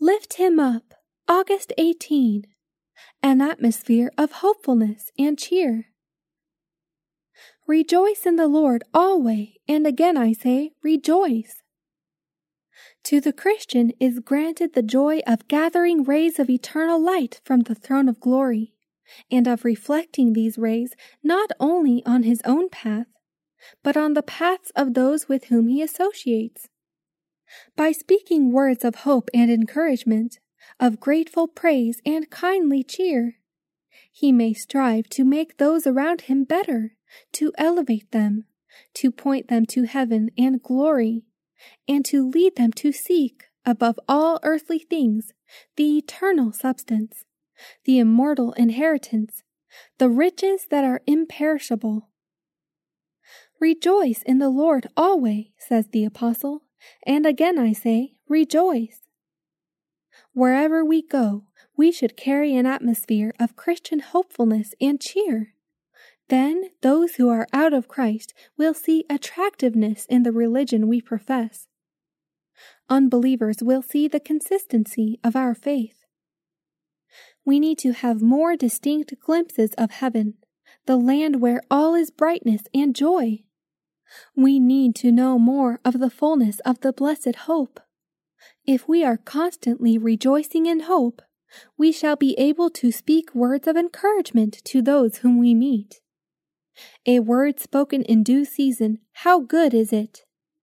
Lift him up, August 18. An atmosphere of hopefulness and cheer. Rejoice in the Lord always, and again I say, rejoice. To the Christian is granted the joy of gathering rays of eternal light from the throne of glory, and of reflecting these rays not only on his own path, but on the paths of those with whom he associates. By speaking words of hope and encouragement, of grateful praise and kindly cheer, he may strive to make those around him better, to elevate them, to point them to heaven and glory, and to lead them to seek, above all earthly things, the eternal substance, the immortal inheritance, the riches that are imperishable. Rejoice in the Lord always, says the Apostle, and again I say, rejoice. Wherever we go, we should carry an atmosphere of Christian hopefulness and cheer. Then those who are out of Christ will see attractiveness in the religion we profess. Unbelievers will see the consistency of our faith. We need to have more distinct glimpses of heaven, the land where all is brightness and joy. We need to know more of the fullness of the blessed hope. If we are constantly rejoicing in hope, we shall be able to speak words of encouragement to those whom we meet. A word spoken in due season, how good is it?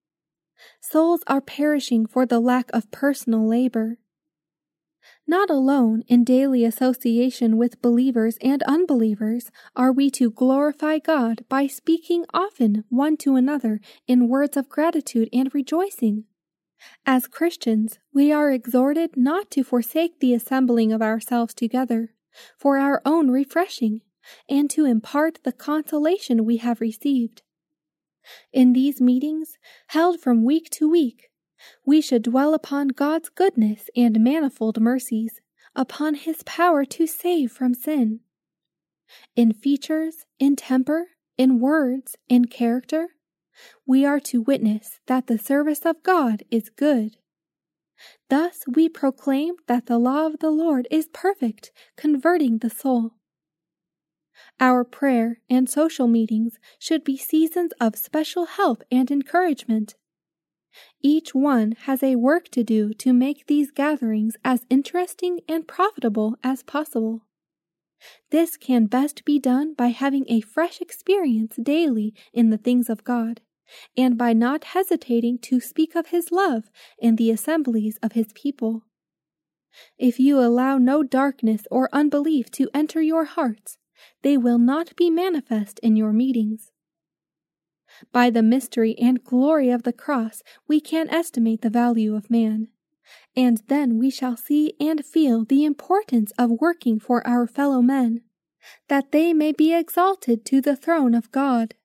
Souls are perishing for the lack of personal labor. Not alone in daily association with believers and unbelievers are we to glorify God by speaking often one to another in words of gratitude and rejoicing. As Christians, we are exhorted not to forsake the assembling of ourselves together for our own refreshing, and to impart the consolation we have received. In these meetings, held from week to week, we should dwell upon God's goodness and manifold mercies, upon His power to save from sin. In features, in temper, in words, in character, we are to witness that the service of God is good. Thus we proclaim that the law of the Lord is perfect, converting the soul. Our prayer and social meetings should be seasons of special help and encouragement. Each one has a work to do to make these gatherings as interesting and profitable as possible. This can best be done by having a fresh experience daily in the things of God, and by not hesitating to speak of His love in the assemblies of His people. If you allow no darkness or unbelief to enter your hearts, they will not be manifest in your meetings. By the mystery and glory of the cross, we can estimate the value of man, and then we shall see and feel the importance of working for our fellow men, that they may be exalted to the throne of God.